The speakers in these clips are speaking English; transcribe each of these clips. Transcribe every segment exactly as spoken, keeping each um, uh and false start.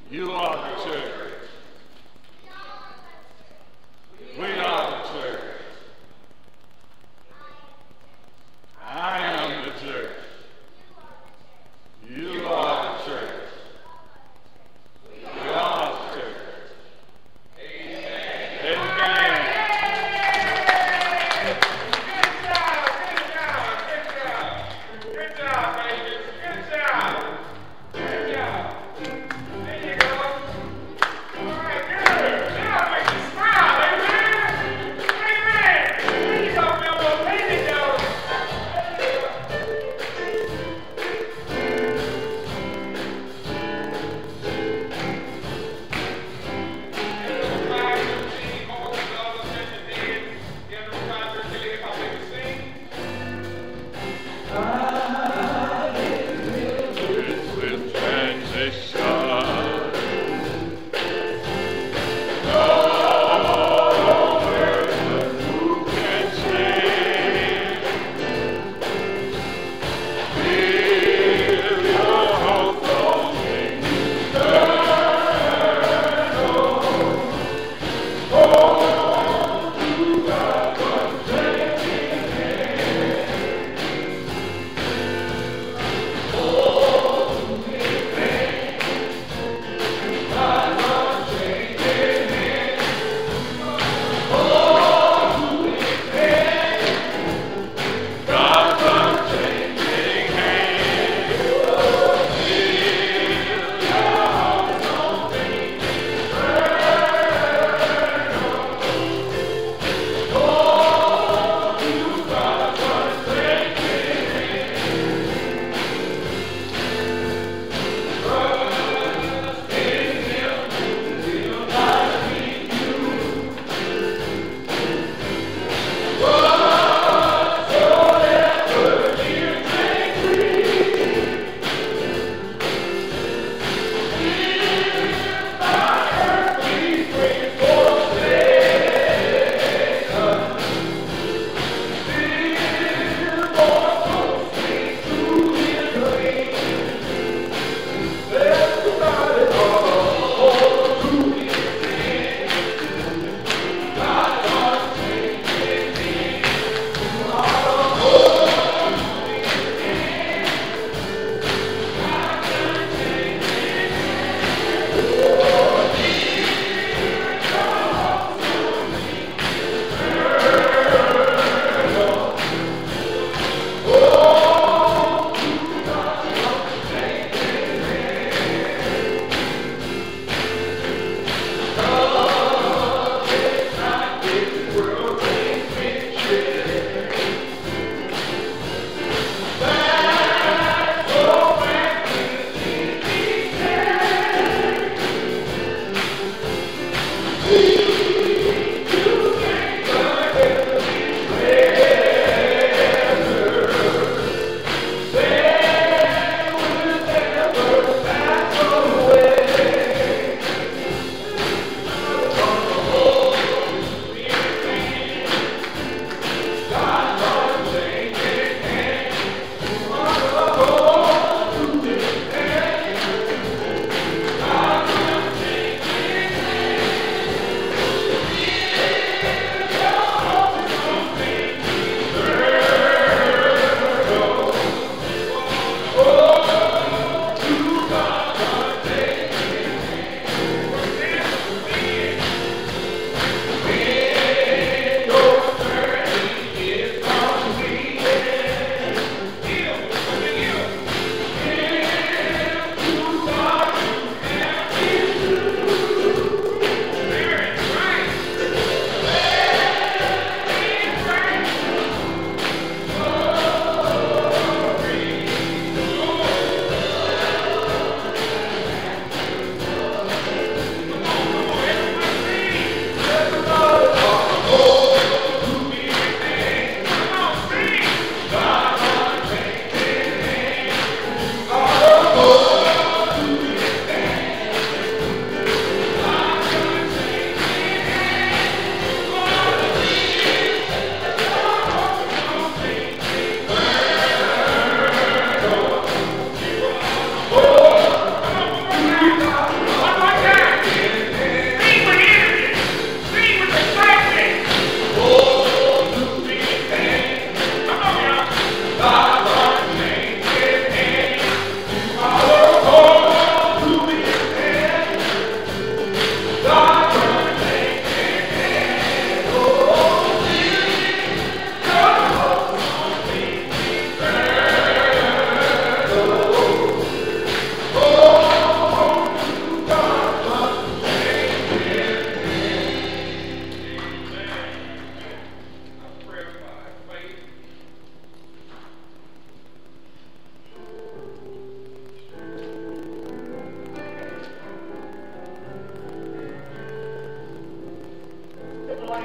You are the church. We are the church. I am the church. You are the church. We are the church. Amen. Amen.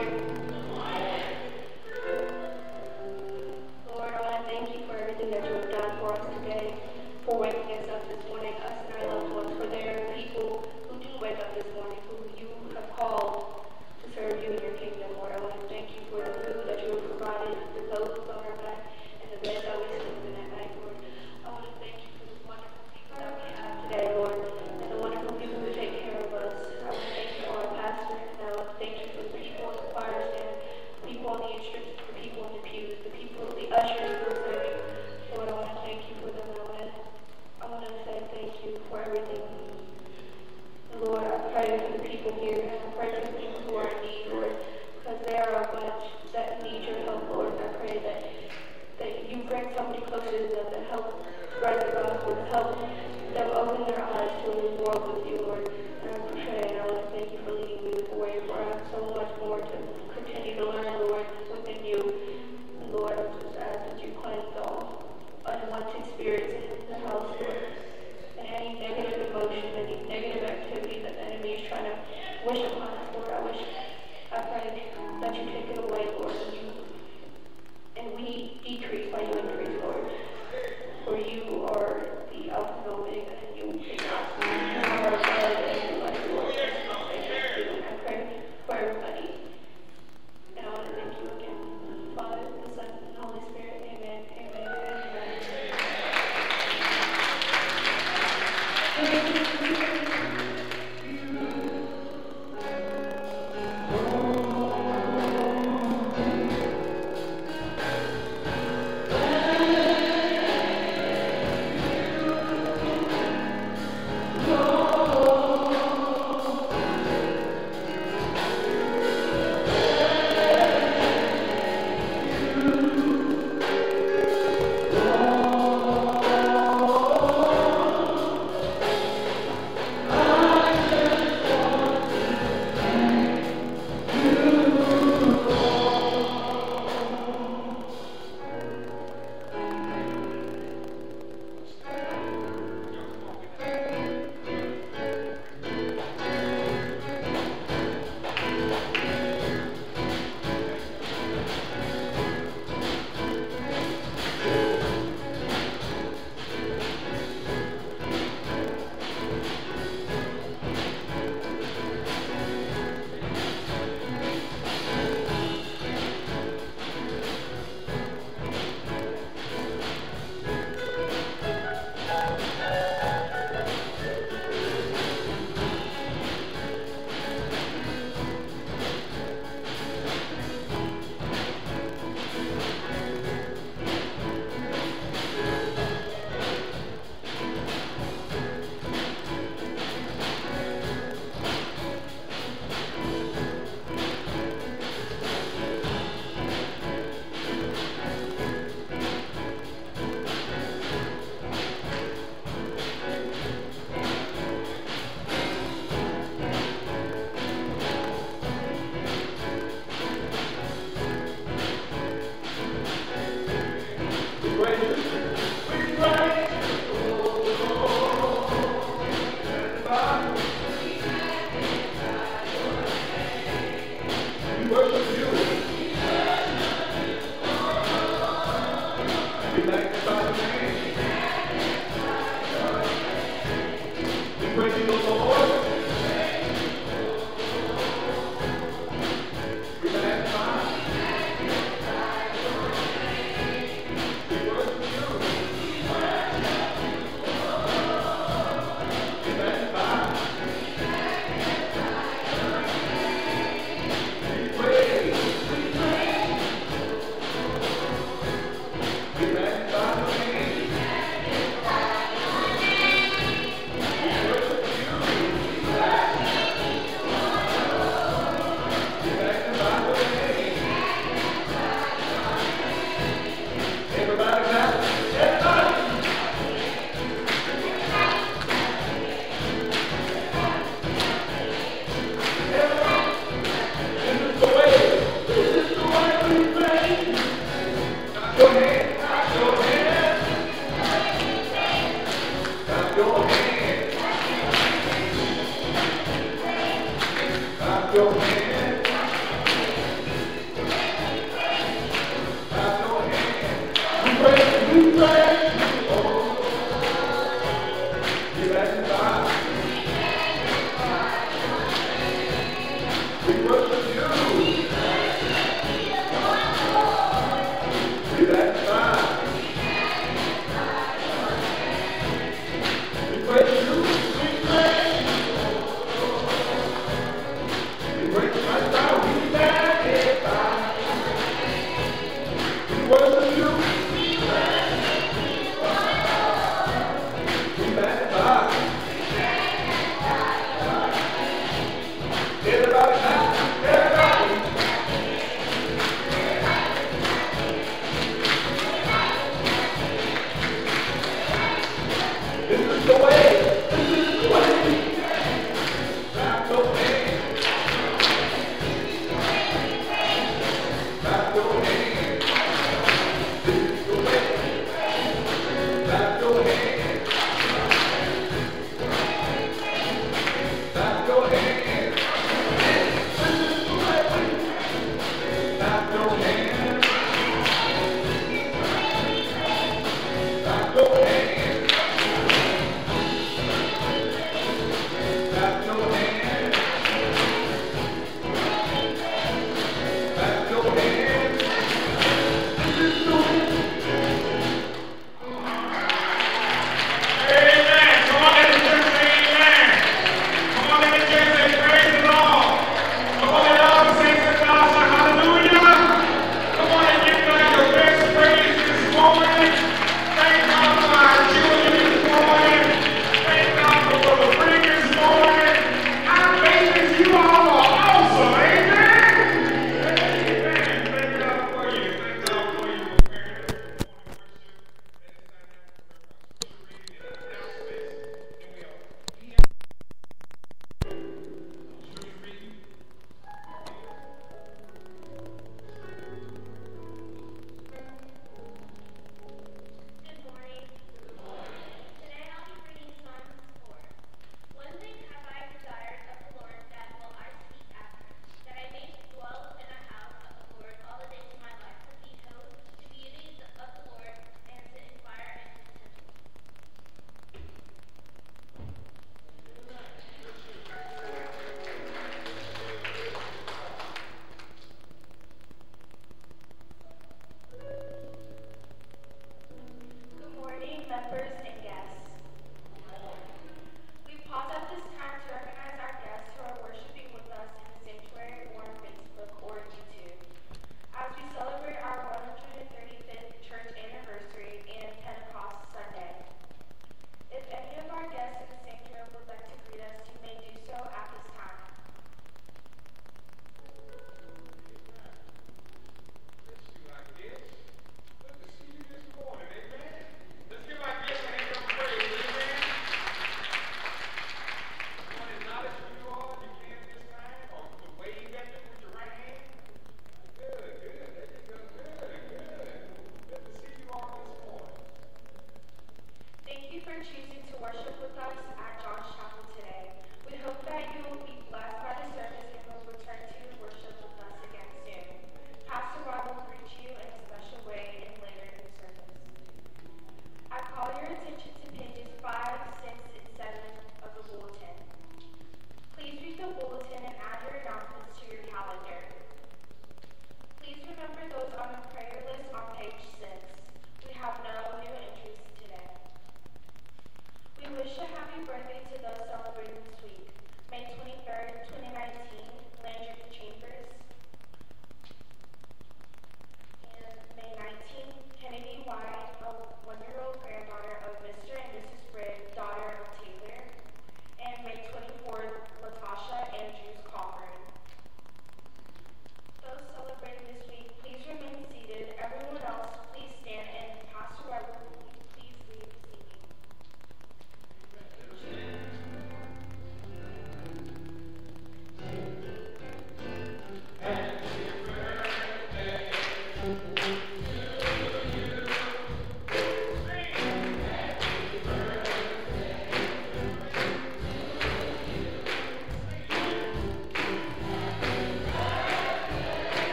Lord, I want to thank you for everything that you have done for us today, for waking us up this morning, us and our loved ones, for there are people who do wake up this morning, who you have called to serve you in your kingdom, Lord. I want to thank you for the food that you have provided, the clothes on our back, and the bed that we sleep in at night, Lord. I want to thank you for the wonderful people that we have today, Lord, and the wonderful people who take care of us. I want to thank you for our pastor, and I want to thank you for the people in the choir stand, the people on the instruments, the people in the pews, the people, the ushers who are serving. Lord, I want to thank you for them. I want to, I want to say thank you for everything. Lord, I pray for the people here, and I pray for the people who are in need, Lord, because there are a bunch that need your help, Lord. I pray that, that you bring somebody closer to them to help spread the gospel, to help them open their eyes to a new world with you, Lord. And I pray, and I want to thank you for leading me the way, for I have so much more to continue to learn, Lord, within you. And Lord, I just ask that you cleanse all unwanted spirits in the house, Lord. And any negative emotion, any negative activity that the enemy is trying to wish upon us, Lord, I wish, I pray that you take it away, Lord, and you, and we decrease while you increase, Lord. For you are the Alpha and Omega, and you, you are our God and everybody, Lord. Thank you, and I pray for everybody. And I want to thank you again, Father, the Son, and the Holy Spirit. Amen, amen, amen. Amen.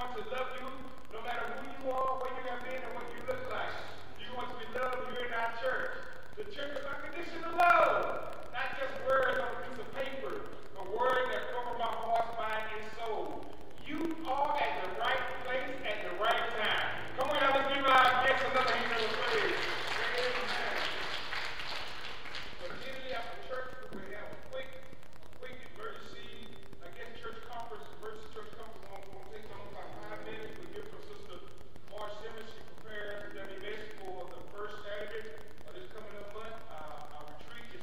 want to love you no matter who you are, where you have been, and what you look like. You want to be loved here in our church. The church is unconditional love. Not just words on a piece of paper, but words that come from our heart, mind, and soul. You are at the right place at the right time. Come on, y'all, let's give our guests another hand of praise. Amen. So generally after church, we have a quick, a quick emergency, I guess church conference, emergency church conference won't, won't take long, about five minutes. We hear from Sister Marge Simmons. She prepares the W B S for the first Saturday of this coming up month. Uh, our retreat is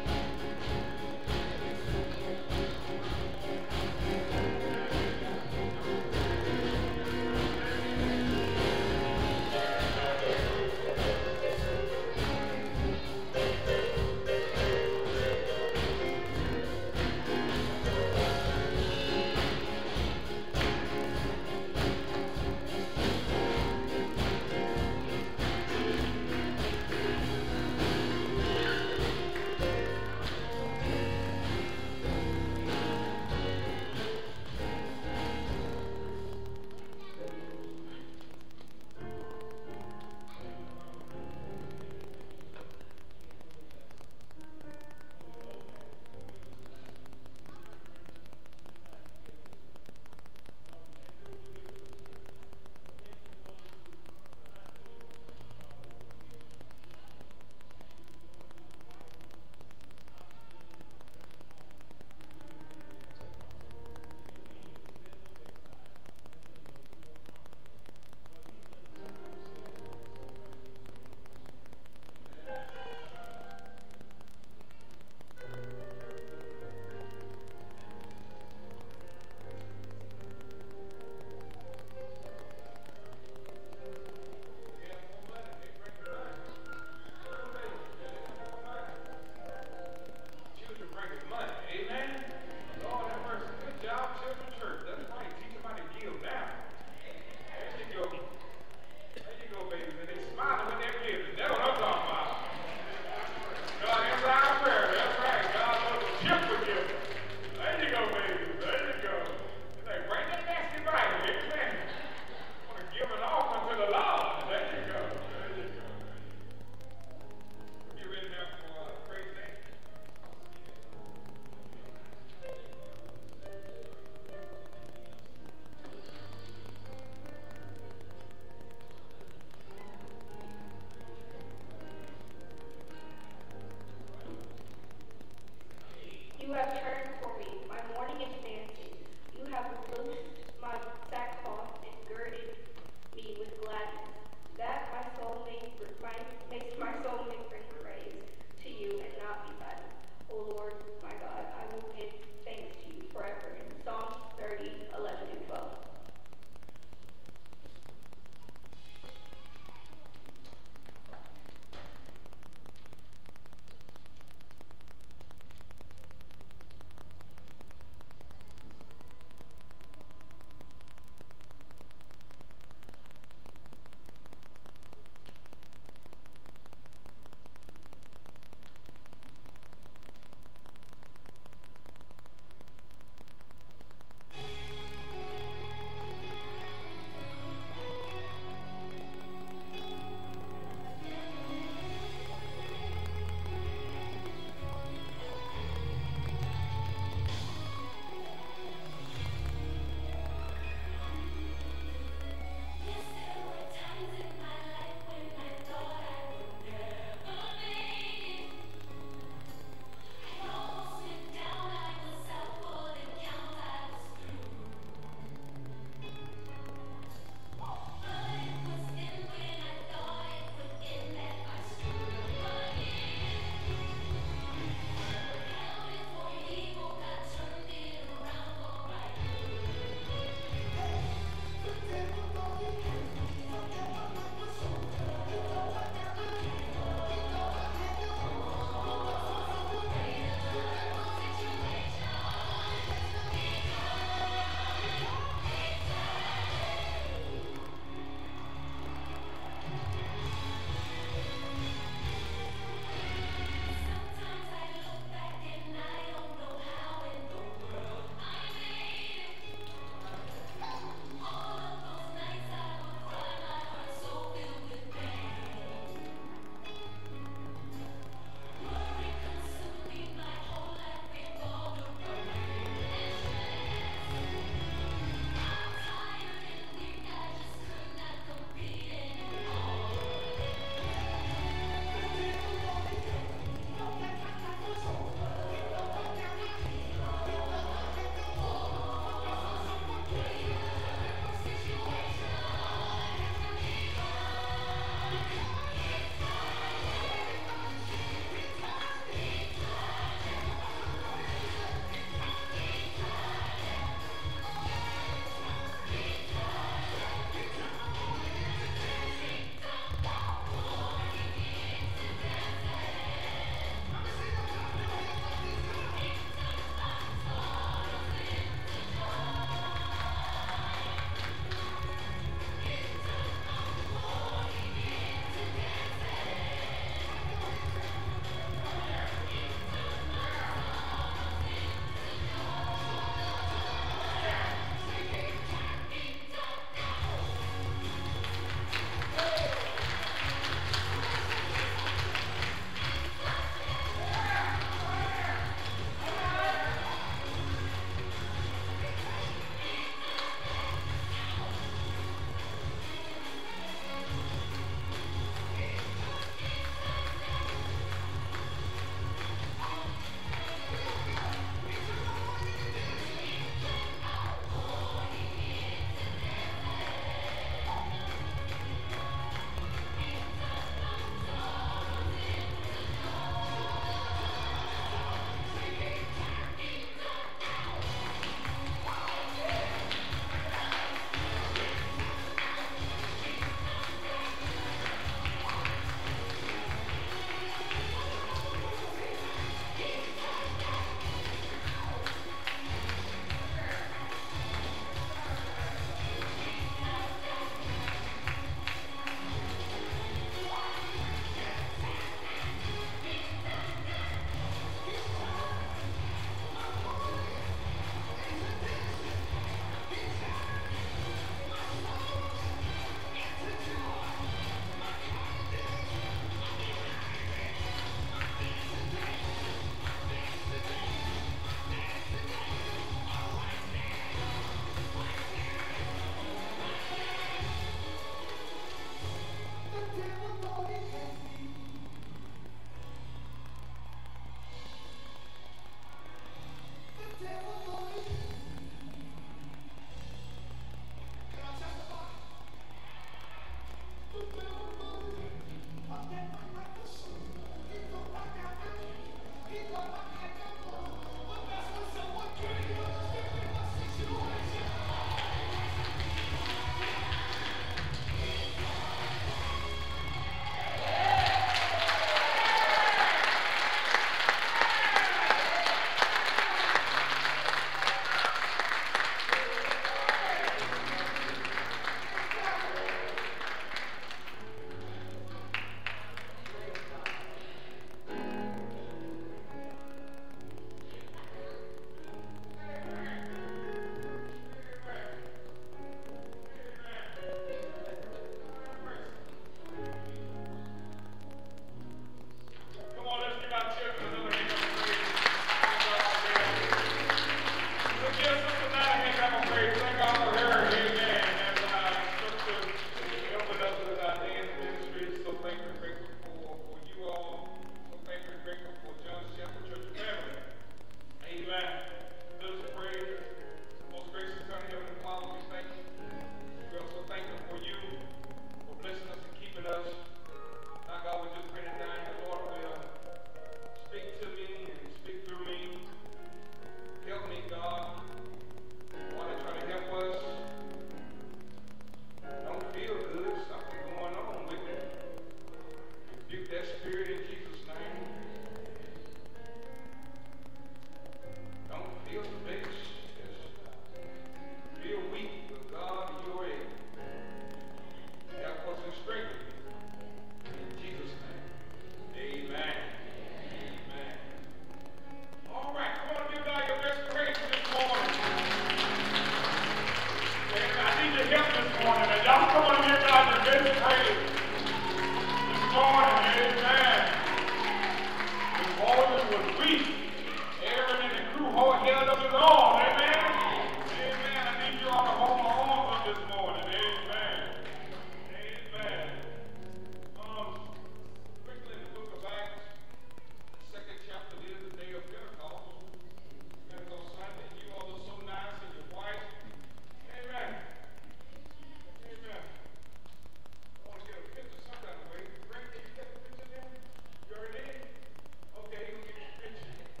was weak. Aaron and the crew hold held up his arm. Amen. Amen. I need you all to hold my arm up this morning. Amen. Amen. Um, quickly in the book of Acts, the second chapter is the day of Pentecost. Pentecost Sunday. You all are so nice and your wife. Amen. Amen. I want to get a picture some kind of way. Greg, did you get the picture there? You already did? Okay, you can get the picture.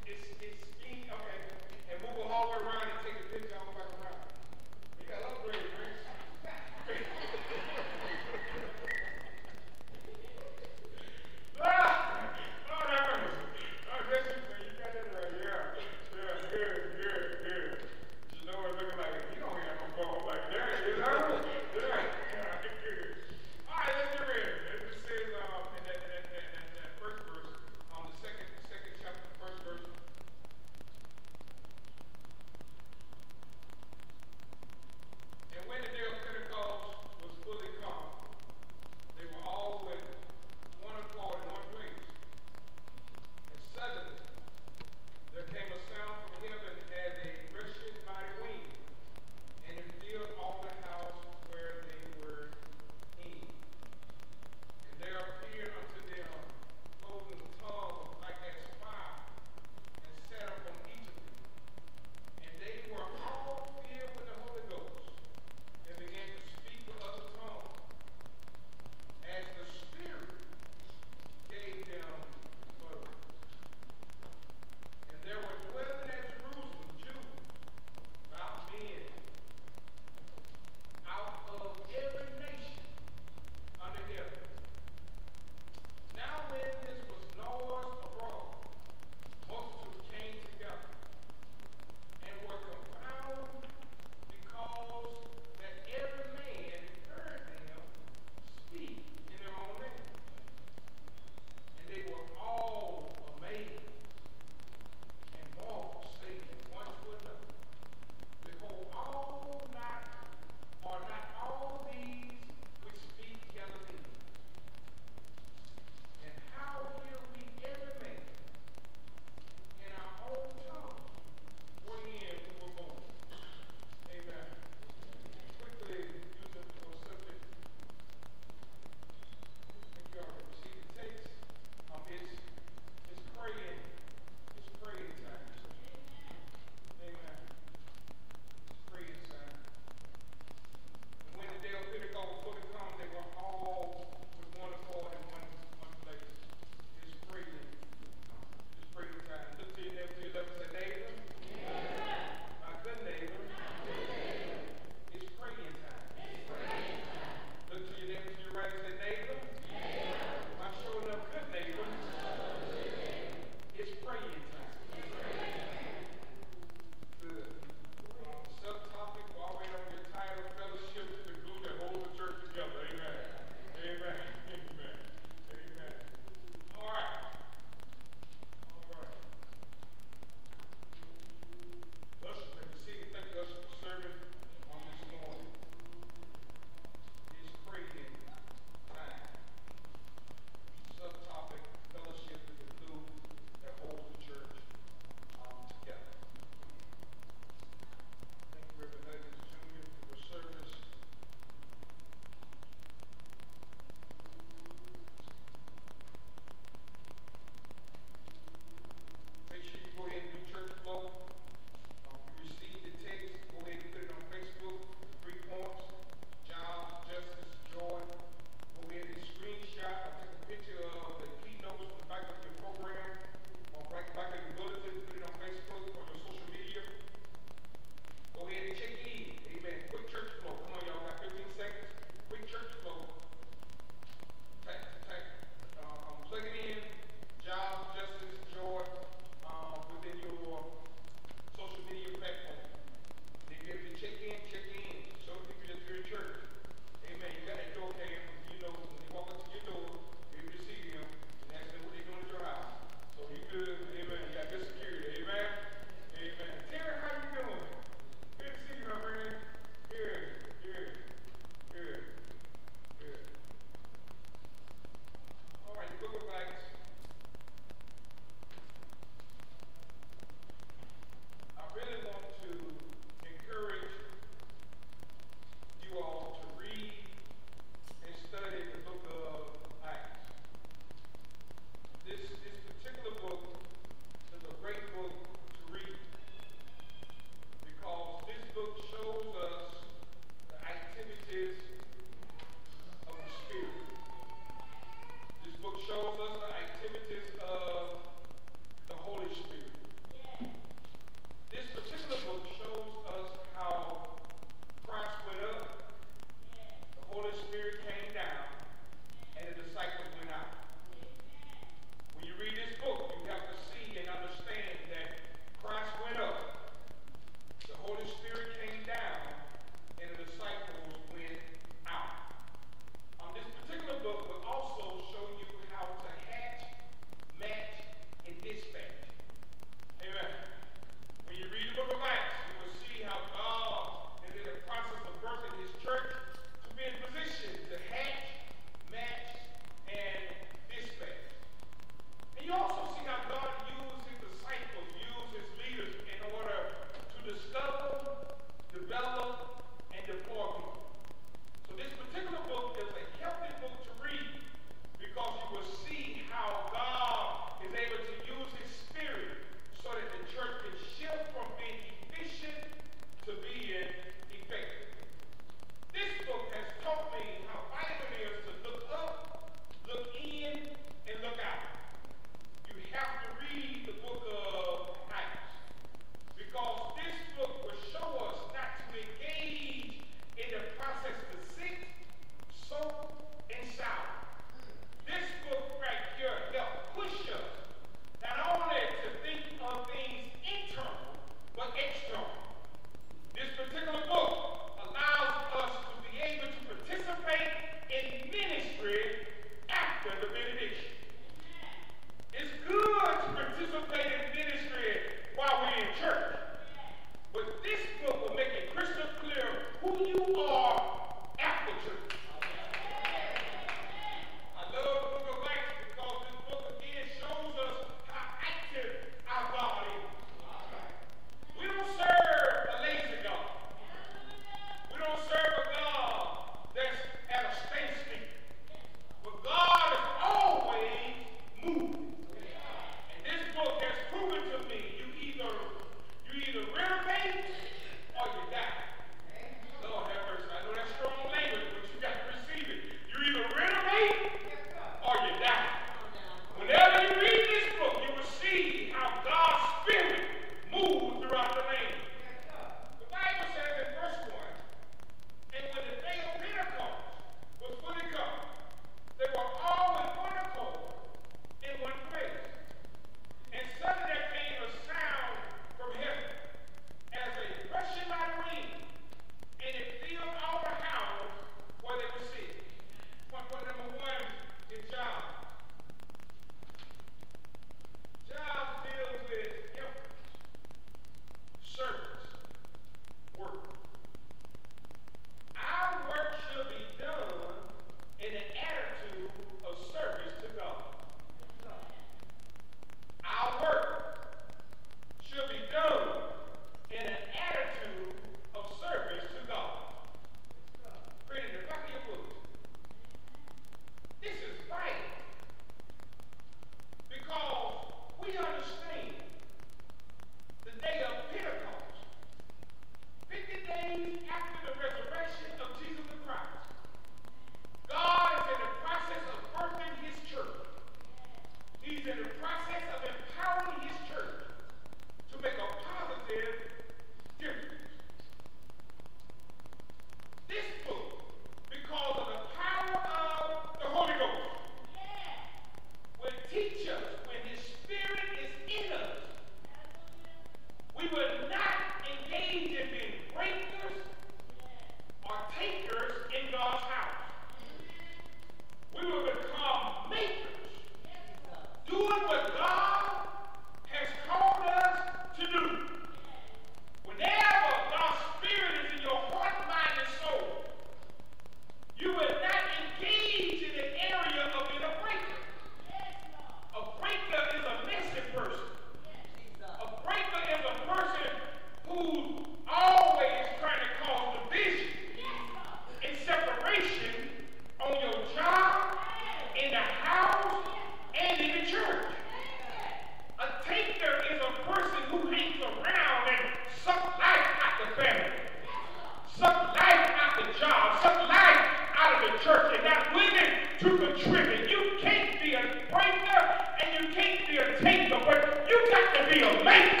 doing what God has called us to do. Whenever God's Spirit is in your heart, mind, and soul, you will not engage in an area of being a breaker. A breaker is a messy person. A breaker is a person who's always trying to cause division and separation on your job, in the house, and in the church. A taker is a person who hangs around and sucks life out the family, sucks life out the job, sucks life out of the church, and not willing to contribute. You can't be a breaker and you can't be a taker, but you got to be a maker.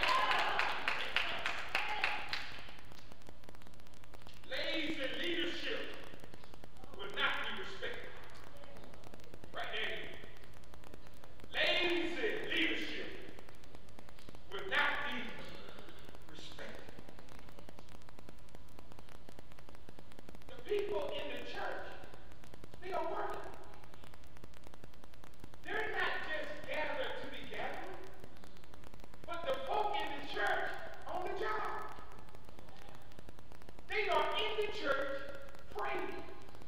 Lazy leadership will not be respected. Right there. Lazy leadership will not be respected. The people in the church, they are working. They're not just gathered to be gathered, but the folk in the church on the job. They are in the church praying.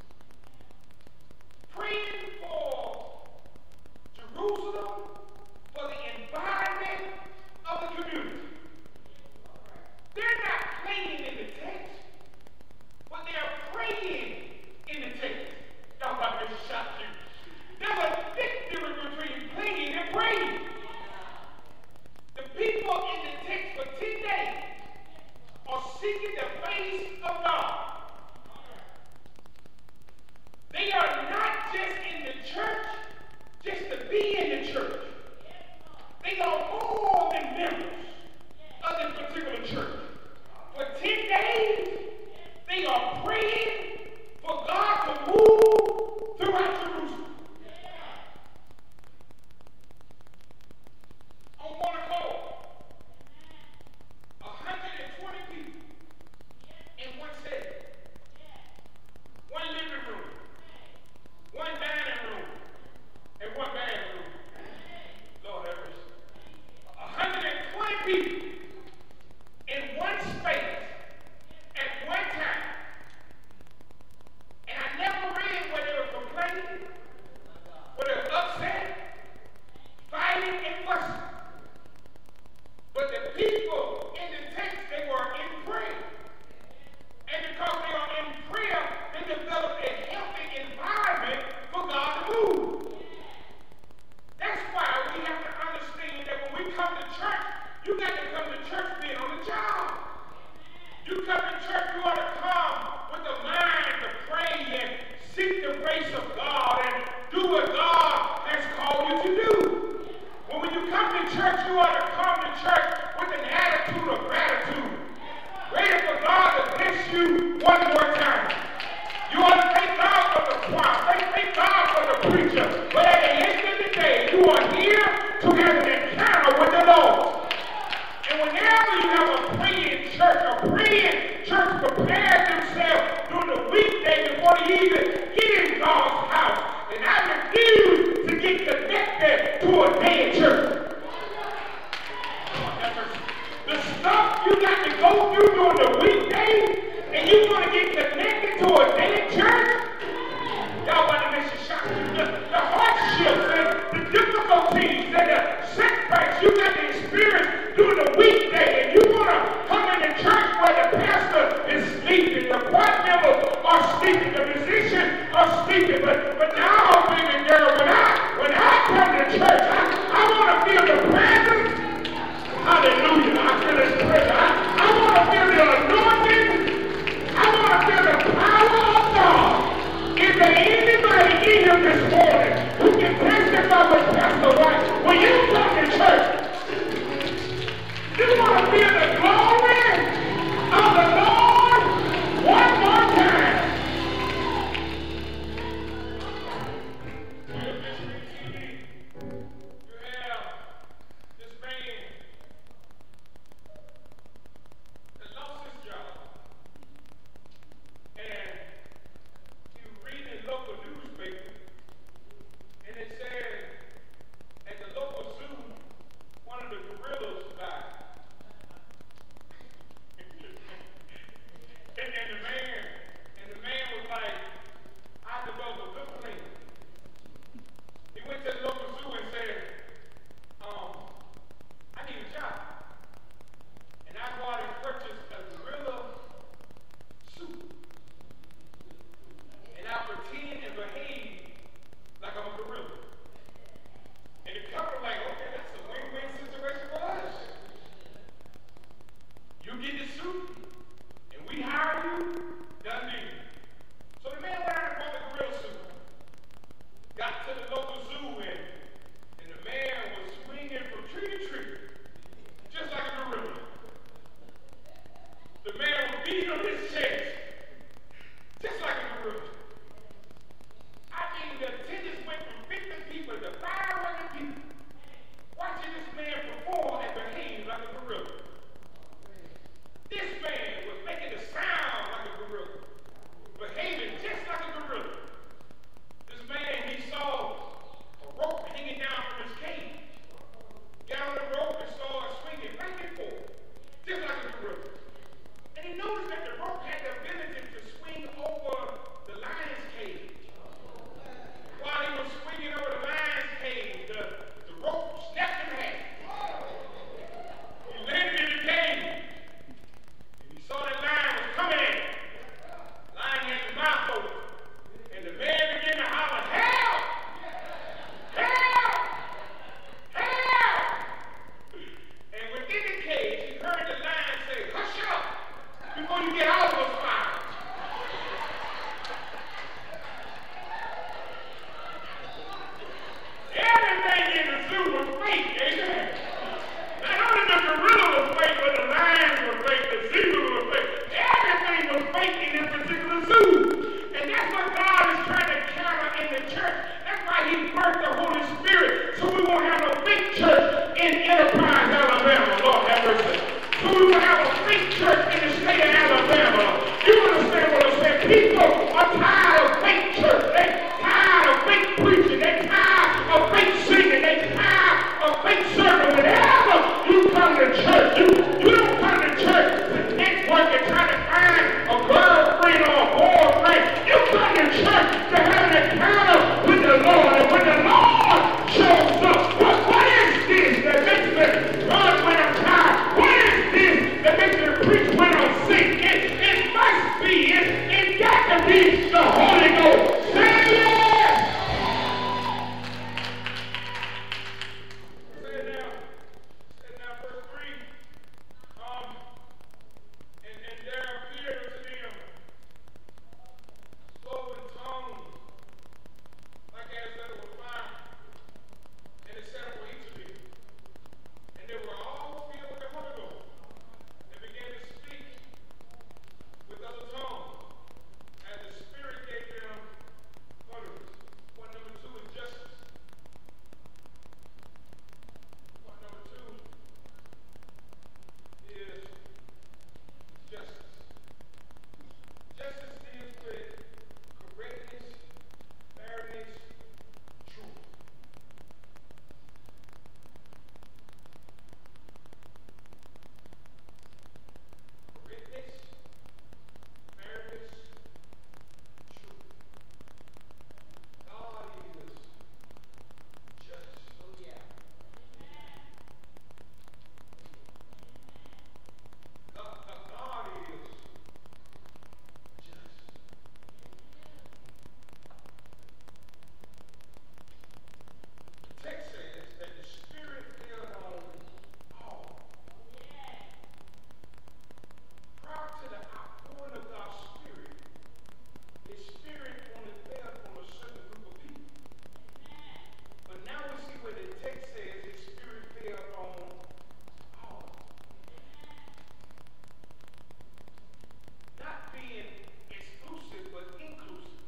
Praying for Jerusalem, for the environment of the community. They're not playing in the text, but they are praying in the text. Y'all about to shock you. There's a big difference between playing and praying. The people in the text for ten days are seeking the face of God. They are not just in the church just to be in the church. They are more than members of this particular church. For ten days, they are praying for God to move throughout Jerusalem. On one accord, one hundred twenty people in one setting, one living room, one dining room, and one bathroom. Lord have mercy. one hundred twenty people in one space at one time. And I never read where they were complaining, where they were upset, fighting, and fussing. But the people in the text, they were in prayer. And because they are in prayer, they develop a healthy environment for God to move. That's why we have to understand that when we come to church, you got to come to church being on the job. You come to church, you ought to come with a mind to pray and seek the grace of God and do what God has called you to do. When, when you come to church, you ought to come to church with an attitude of gratitude, ready for God to bless you one more time. You ought to thank God for the choir, thank, thank God for the preacher, but at the end of the day, you are here to have an encounter with the Lord. And whenever you have a praying church, a praying church prepares themselves during the weekday before they even get in God's house. And I refuse to get connected to a dead church. The stuff you got to go through during the weekday, and you want to get connected to a dead church? Y'all want to miss a shot. The, the hardships and the difficulties and the setbacks you got to experience during the weekday, and you want to come in the church where the pastor is sleeping, the choir members are sleeping, the musicians are sleeping. But, but now, baby girl, when I, when I come to church, I, I want to feel the presence. Hallelujah. I feel his presence. I, I want to feel the anointing. I want to feel the power of God. Is there anybody in here this morning who can testify with Pastor White? When you come to church, you want to feel the glory of the Lord one more time. got on the rope and started swinging back and forth, just like a gorilla. And he noticed that the rope had the ability to swing over the lion's cage. While he was swinging over the lion's cage, the, the rope snapped in half. He landed in the cage, and he saw that lion was coming at him. Lion had his mouth open, and the man began to holler, "Help! Help! Help!" And within the cage, he heard the lion say, "Hush up, before you get all of us fired." Everything in the zoo was fake, amen. Not only the gorilla was fake, but the lions were fake, the zebra was fake. Everything was fake in this particular zoo. And that's what God is trying to counter in the church. That's why he birthed the Holy Spirit, so we won't have a fake church in Enterprise, Alabama. Lord have mercy. So we will have a fake church in the state of Alabama. You understand what I'm saying? People are tired of fake church. They're tired of fake preaching. They're tired of fake singing. They're tired of fake serving. Whenever you come to church, you, you don't come to church to network and try to find a girlfriend or a boyfriend. You come to church to have an encounter with the Lord. And when the Lord shows up, what, what is this that makes me run when I'm tired? What is this that makes me preach when I'm sick? It, it must be, it, it got to be the Holy Ghost. Say yes! Say it now. Say it now, verse three. Um, and, and there appeared unto them cloven tongues, like as that of a fire, and it sat upon each of them. And they were all filled with the Holy Ghost, and began to speak with other tongues, as the Spirit gave them utterance. Point number two is justice. Point number two is justice. Justice deals with correctness, fairness, truth. Correctness, fairness, truth. God is just. Oh, yeah. God, God is just. The text says that the Spirit filled on all. Prior to the outpouring of God's Spirit, His Spirit only fell on a certain group of people. But now we see where the text says His Spirit fell on all. Not being exclusive, but inclusive.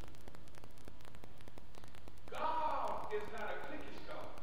God is not a cliquish God.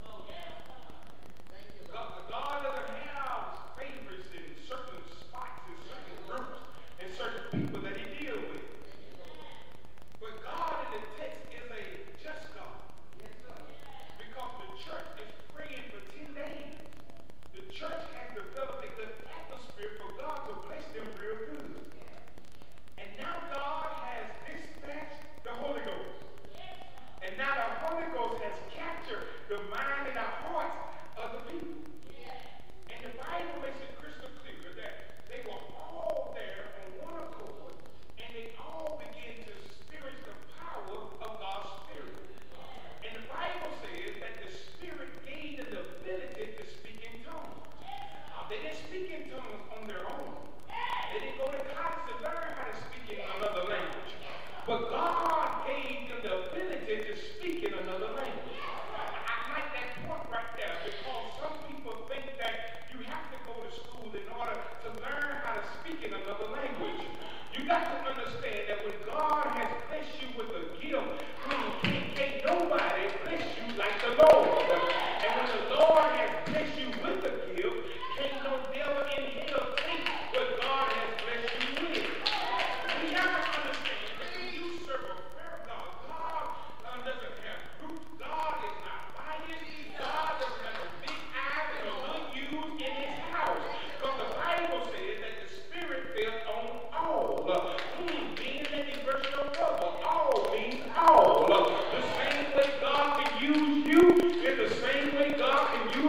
God, God doesn't have favorites in certain spots, in certain groups, and certain people that He deals with. But God in the text is a just God. Because the church is praying for ten days. The church has developed a good atmosphere for God to bless them real good. And now God has dispatched the Holy Ghost. And now the Holy Ghost has captured the mind and the hearts of the people. And the Bible makes it crystal clear that they were all there on one accord, and they all began to experience the power of God's Spirit. And the Bible says that the Spirit gave them the ability to speak in tongues. Now, they didn't speak in tongues on their own. They didn't go to college to learn how to speak in another language. But God gave them the ability to speak in another language. I like that point right there, because some people think that you have to go to school in order to learn how to speak in another language. You got to understand that when God has blessed you with a gift, can't, can't nobody bless you like the Lord. And when the Lord has blessed you with a gift, can't no devil in hell take what God has blessed you with. We have to understand that when you serve a fair God, God uh, doesn't have groups. God is not biased. God doesn't have a big eye and a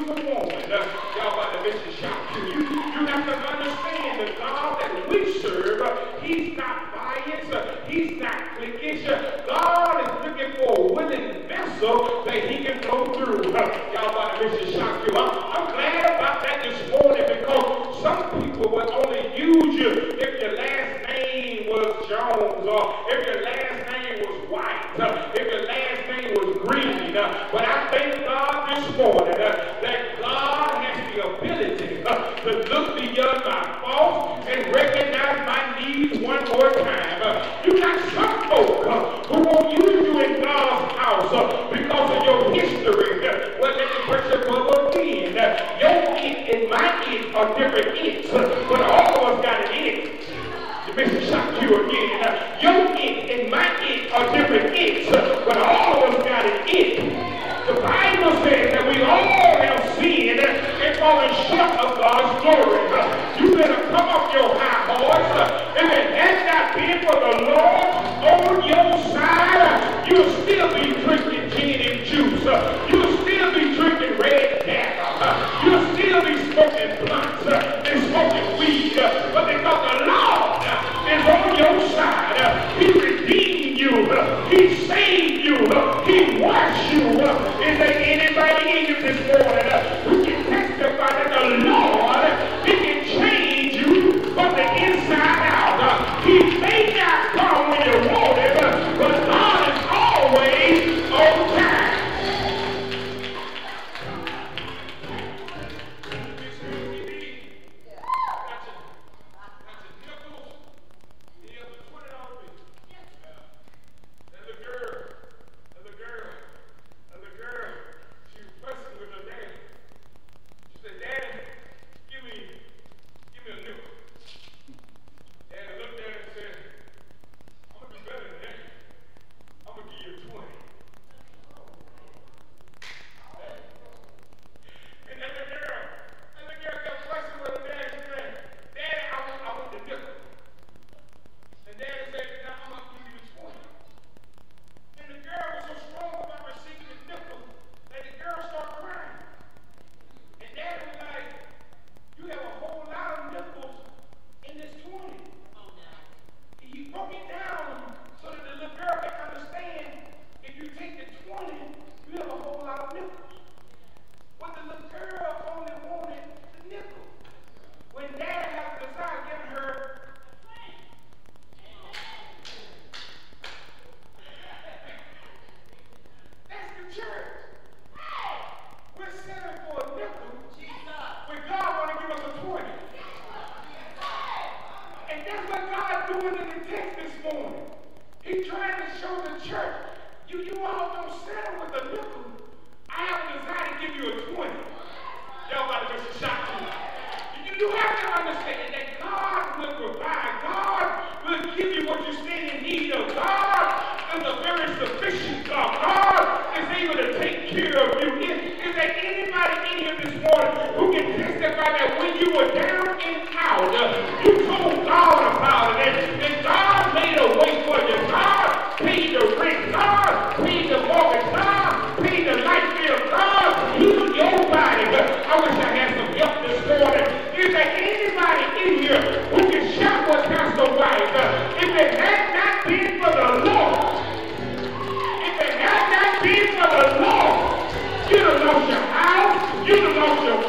was a woman. Uh, y'all about to make you shock you. You, you have to understand the God that we serve, uh, he's not biased, uh, he's not cliquish. Uh, God is looking for a willing vessel that he can flow through. Uh, y'all about to make you shock you. I'm, I'm glad about that this morning because some people will only use you if your last name was Jones or if your last name was White, uh, if your last name was Green. Uh, but I thank God this morning uh, that God has the ability uh, to look beyond my faults and recognize my needs one more time. Uh, you got some folk uh, who won't use you in God's house uh, because of your history. Uh, well, let me push your bubble again. Uh, your it and my it are different its, uh, but all of us got an it. It makes me shock you again. Uh, your it and my it are different its, uh, but all of us got an it. The Bible says that we all have sinned and fallen short of God's glory. Uh, you better come up your high horse. Uh, if it had not been for the Lord on your side, uh, you'll still be drinking gin and juice. Uh, you'll still be drinking red dagger. Uh, you'll still be smoking blunts uh, and smoking weed. Uh, but because the Lord uh, is on your side, uh, he redeemed you. Uh, he saved you. Uh, he washed you. Uh, is there anybody in you this morning uh, who can testify that the Lord, he can change you from the inside out? Uh, he may not come when you want him, uh, but God is always on time.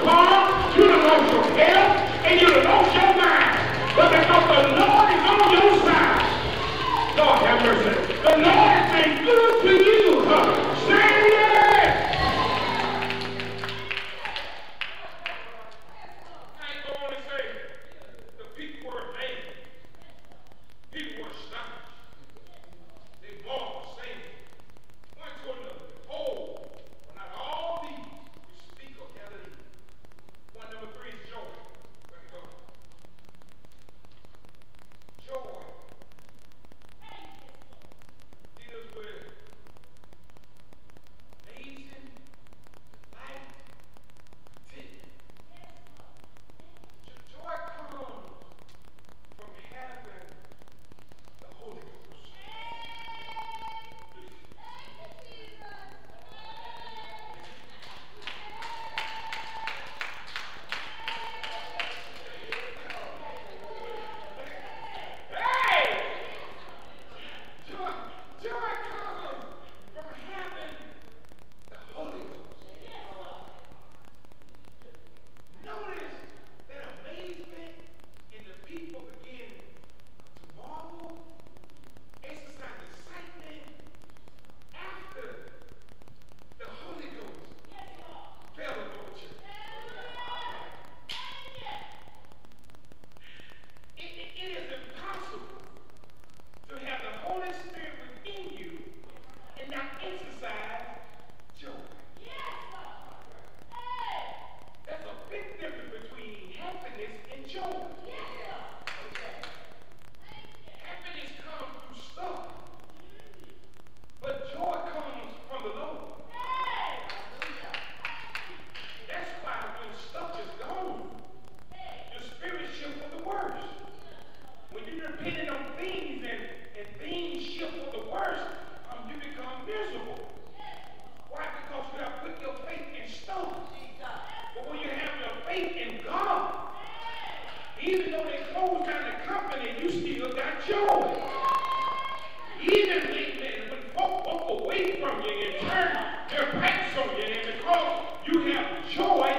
But because the Lord is on your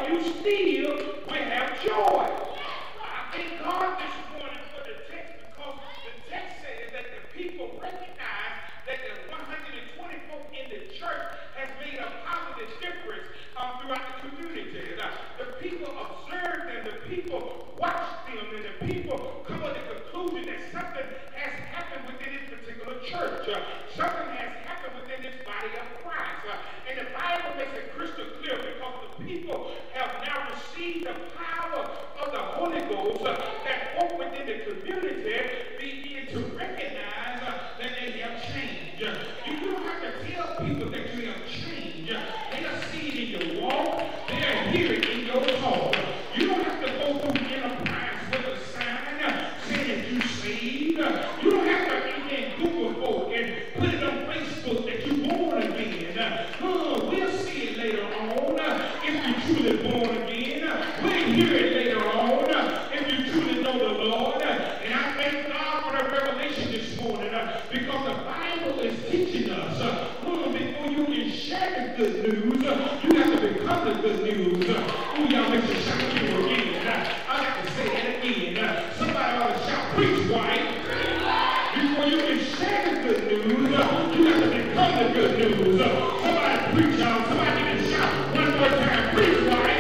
joy, you still will have joy. I thank God this morning for the text, because the text says that the people recognize that the one hundred twenty folk in the church has made a positive difference um, throughout the community. Uh, the people observed them, the people watched them, and the people come to the conclusion that something has happened within this particular church. Uh, something has happened within this body of Christ. Uh, and the Bible makes it crystal clear, because the people have now received the power of the Holy Ghost, uh, that folk within the community begin to recognize uh, that they have changed. Uh, you don't have to tell people that you have changed. Uh, they are seeing it in your walk. They are hearing it in your talk. Uh, you don't have to go through enterprise with a sign uh, saying that you saved. Uh, you don't have to even Google folk and put it on Facebook that you're born again. Uh, oh, we'll see it later on uh, if you're truly born again. Uh, we'll hear it later on uh, if you truly know the Lord. Uh, and I thank God for the revelation this morning, uh, because the Bible is teaching us uh, uh, before you can share the good news, uh, you have to become the good news. Uh, oh, y'all make you shout you again. Uh, I have to say that again. Uh, somebody ought to shout, preach white. Before you can share the good news, uh, you have to become the good news. Uh, somebody preach, y'all. Somebody need to shout one more time, preach white.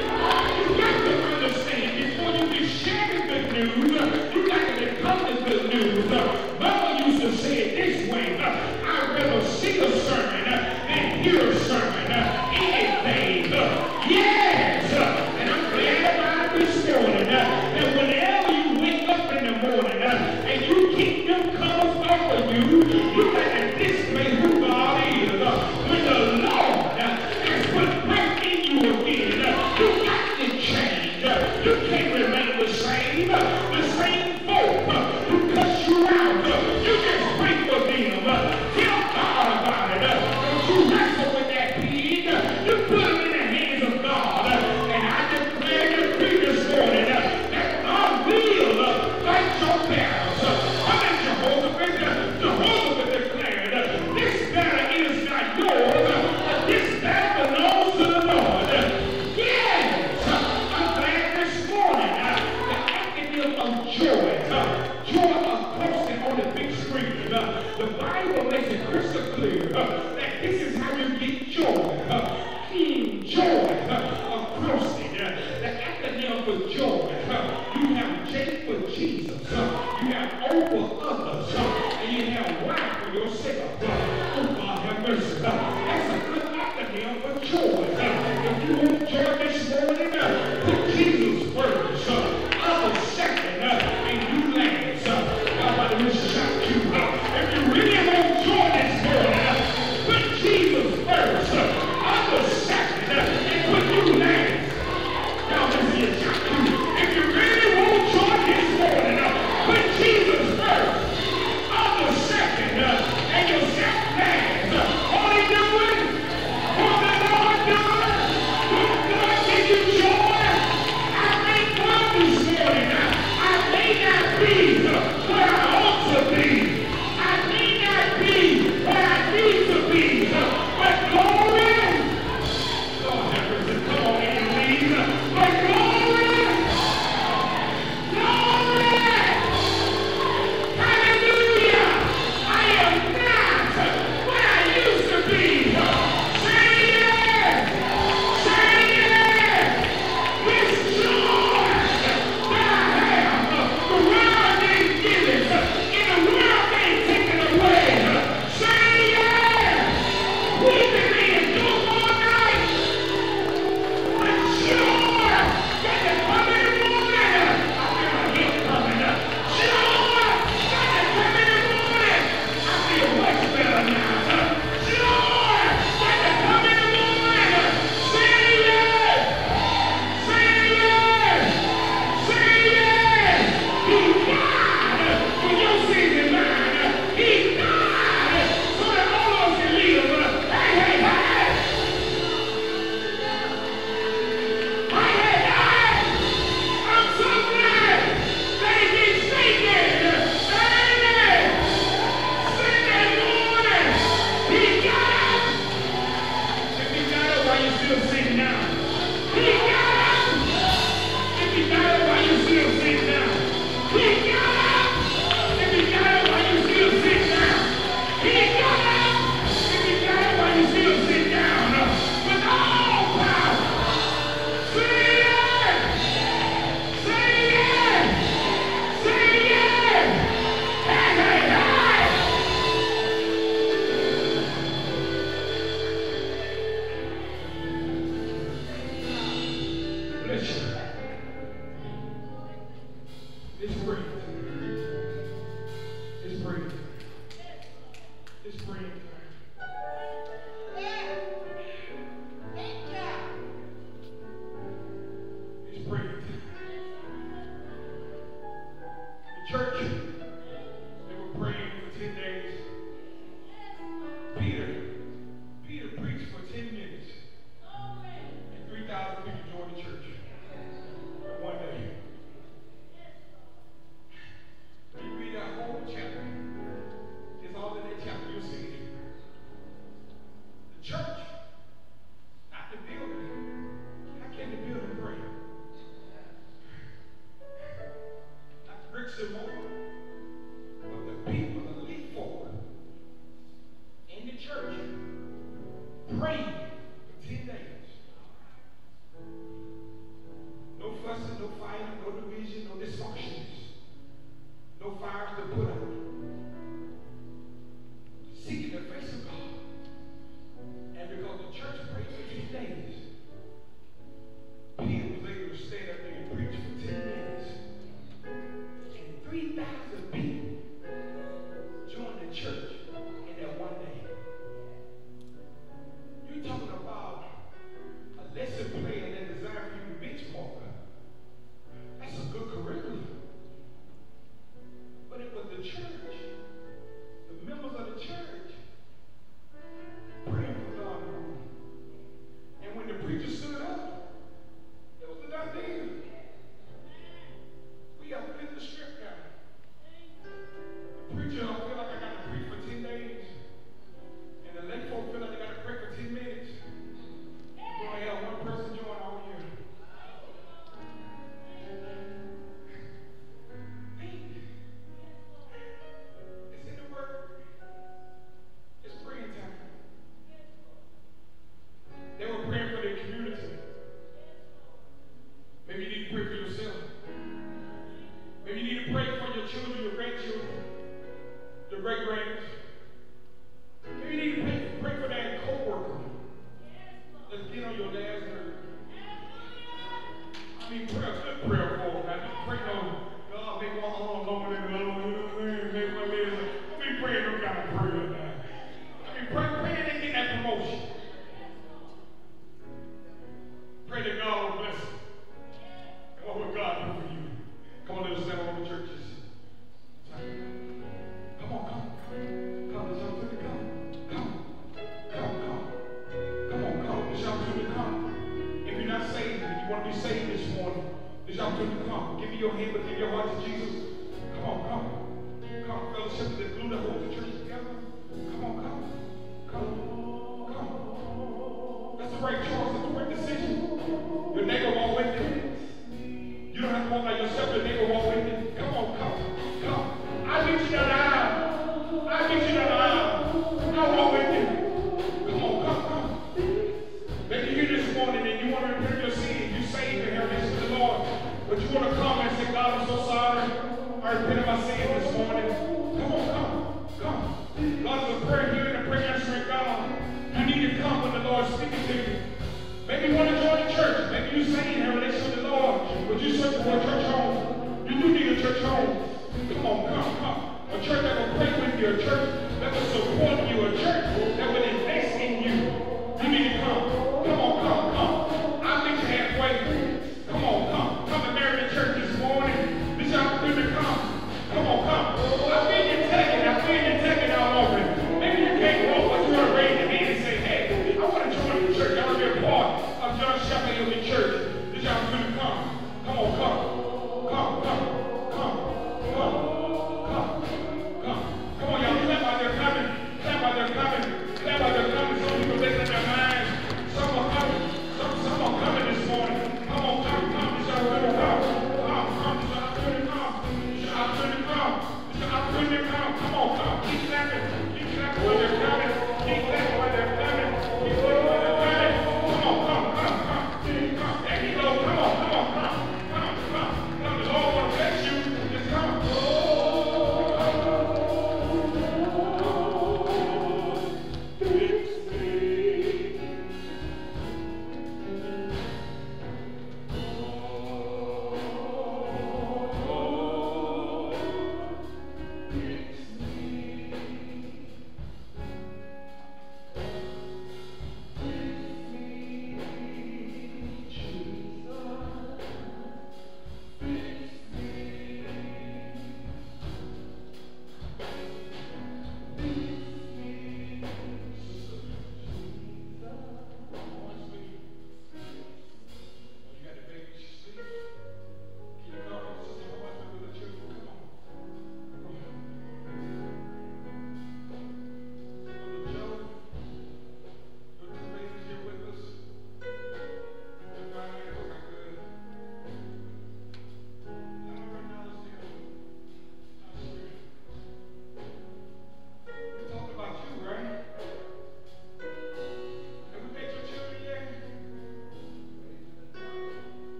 You got to understand, before you can share the good news, uh, you got to become the good news. Uh, Mama used to say it this way, uh, I'd rather see a sermon uh, than hear a sermon. Uh, anything. Uh, yes! Uh, and I'm glad about it this morning. Uh, that whenever you wake up in the morning uh, and you keep them covers off of you, you got to display who God is. Uh, when the Lord uh, has put breath in you again, uh, you got to change. Uh, you can't remain the same. Uh, the same folk uh, who cuss you out, uh, you just pray for them. Uh, tell God about it. Uh, don't you wrestle with that pig. Uh, you put him in the hands of God. Uh, and I declare and decree this morning uh, that God will uh, fight your battles. Uh, I'm in Jehoshaphat. Uh, Jehoshaphat declared, uh, this battle is not yours, uh, but this battle belongs to the Lord. Uh, yes! Uh, I'm glad this morning uh, the acronym of joy, uh, joy of crossing on the big screen. Uh, the Bible makes it crystal clear uh, that this is how you get joy. Uh, hmm, joy uh, of crossing. Uh, the acronym for joy. Uh, you have J for Jesus. Uh, you have O for others. Uh, and you have Y for yourself. Uh, oh, God have mercy. Uh, that's a good acronym for joy. Uh, if you want joy this morning, uh, put Jesus first. Uh, others second. Uh, and you last. Uh, God, let me shout you. Uh, if you really want joy this morning, uh, put Jesus first. Uh, others second. Uh, and put you last. Y'all just hear shout you. finisher. It's breathed. It's breathed. It's breathed. It's breathed. The church, they were praying for ten days. Peter, Peter preached for ten minutes. And three thousand people joined the church in one day. You read that whole chapter. It's all in that chapter. You'll see it. The church, not the building. How can the building pray? Not the bricks and mortar, but the people that leap forward in the church praying for ten days. No fussing, no fighting, no division, no dysfunctions. No fires to put out. Seeking the face of God. And because the church prayed for ten days, Peter was able to stand up there and preach for ten minutes. And three thousand people joined the church in that one day. You're talking about a lesson plan and designed for you to benchmark. That's a good curriculum. But it was the church, the members of the church, praying for God. And when the preacher stood up, it was a done deal. We have to get the script down. The preacher don't feel like I got to preach for ten days. And the lay folk feel like they got to pray for ten minutes. We're going to have one person join all year. It's in the word. It's praying time. They were praying for their community. Maybe you need to pray for yourself. Maybe you need to pray for your children, your grandchildren, your great-grands. Maybe you need to pray, pray for that co-worker that's getting on your dad's nerve. I mean, prayer, good prayer for them. Now, just pray no, God, make my arm longer than the other, you know what I'm saying? Make my legs. I mean, pray no kind of prayer now. I mean, pray, pray they get that promotion. Pray that God will bless you. And what will God do for you? Come on, let us stand on the churches. Come on, come. Come, let's have to come. Come. Come, come. Come on, come. Let's have to come. If you're not saved, if you want to be saved this morning, let's have to come. Give me your hand, but give your heart to Jesus. Come on, come. Come, fellowship is the glue that holds the church together. Come on, come. Come. Come. That's the right choice. That's the right decision. Your neighbor walk with you. You don't have to walk by yourself. Your neighbor walk with you. Come on, come. Come. I meet you down the aisle. I meet you down the aisle. I walk with you. Come on, come, come. Maybe you're here this morning and you want to repent your sin. You saved and have this with the Lord. But you want to come and say, God, I'm so sorry. I repent of my sin this morning. Come on, come. Come. God is a prayer hearing and a prayer answering God. You need to come when the Lord is speaking to you. Maybe you want to join the church. Maybe you're saying in relation to the Lord. But you're searching for a church home. You do need a church home. Come on, come, come. A church that will pray with you. A church that will support you. A church that will invest in you. You need to come. Come on, come, come. I'll meet you halfway. Come on, come. Come to Meridian Church this morning. This is your opportunity to come. Come on, come. I feel you tagging. I feel you tagging all over it. Maybe you can't walk, but you want to raise your hand and say, hey, I want to join the church. I want to be a part of John Shepherd Hilton Church. This is your opportunity to come. Come on, come. Come, come, come, come, come, come. Come on, y'all. Clap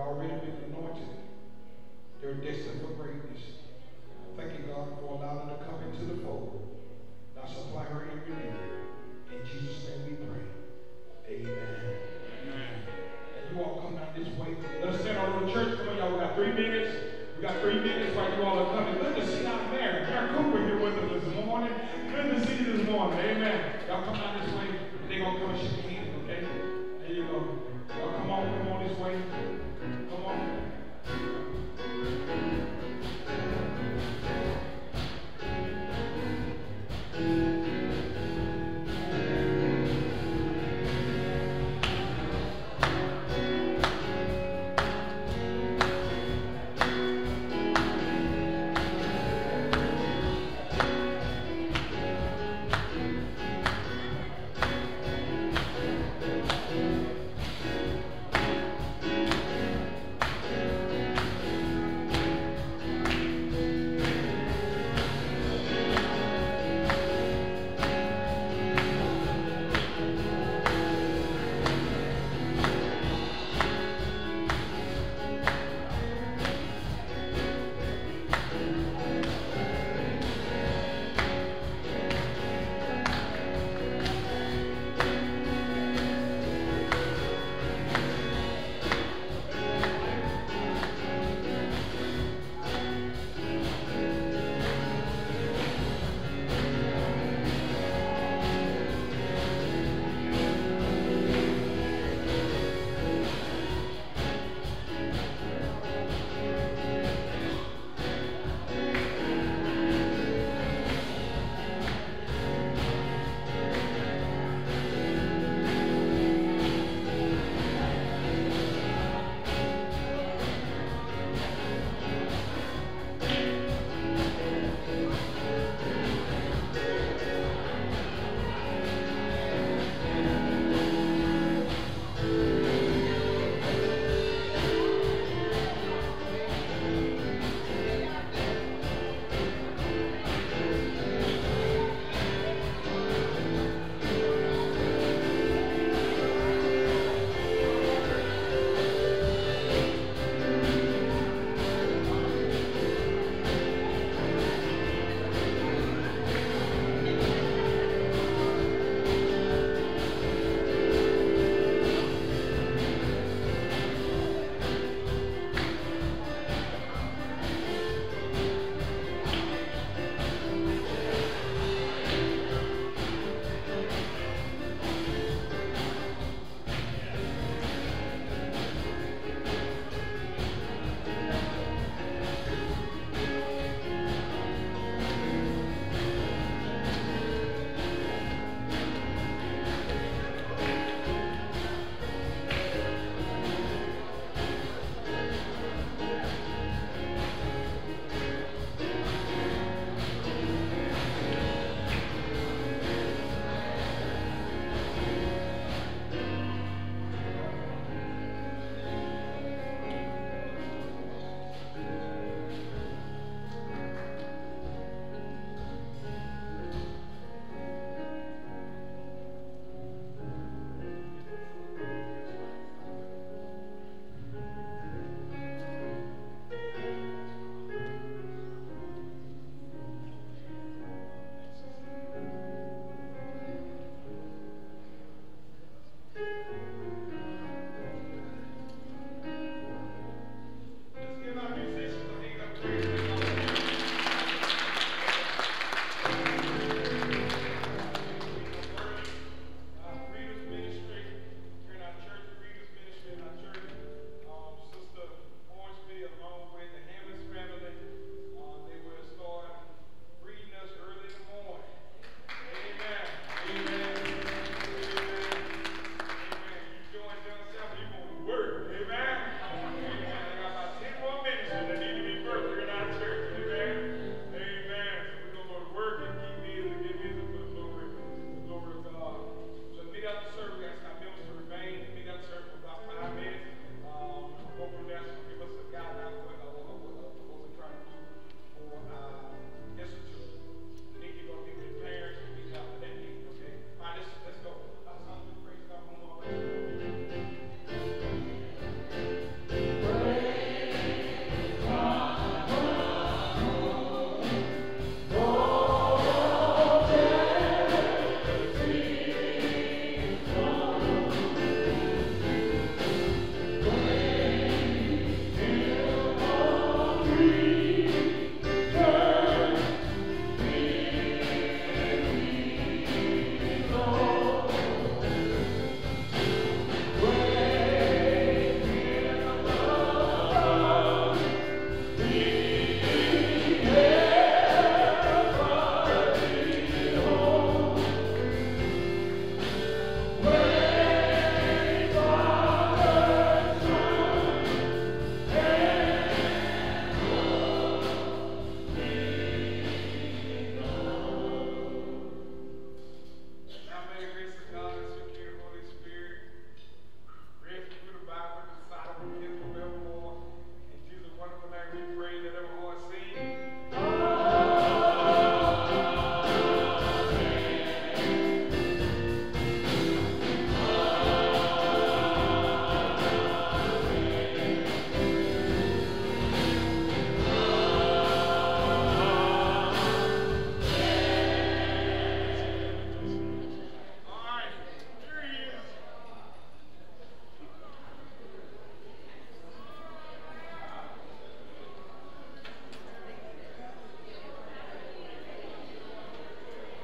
already been anointed. They're destined for greatness. Thank you, God, for allowing them to come into the fold. Now supply her every need. In Jesus' name we pray. Amen. Amen. And you all come down this way. Let us stand on the church. Come on, y'all. We got three minutes. We got three minutes while you all are coming. Good to see you out there. Mayor Cooper here with us this morning. Good to see you this morning. Amen. Y'all come down this way. They're going to come and shake hands.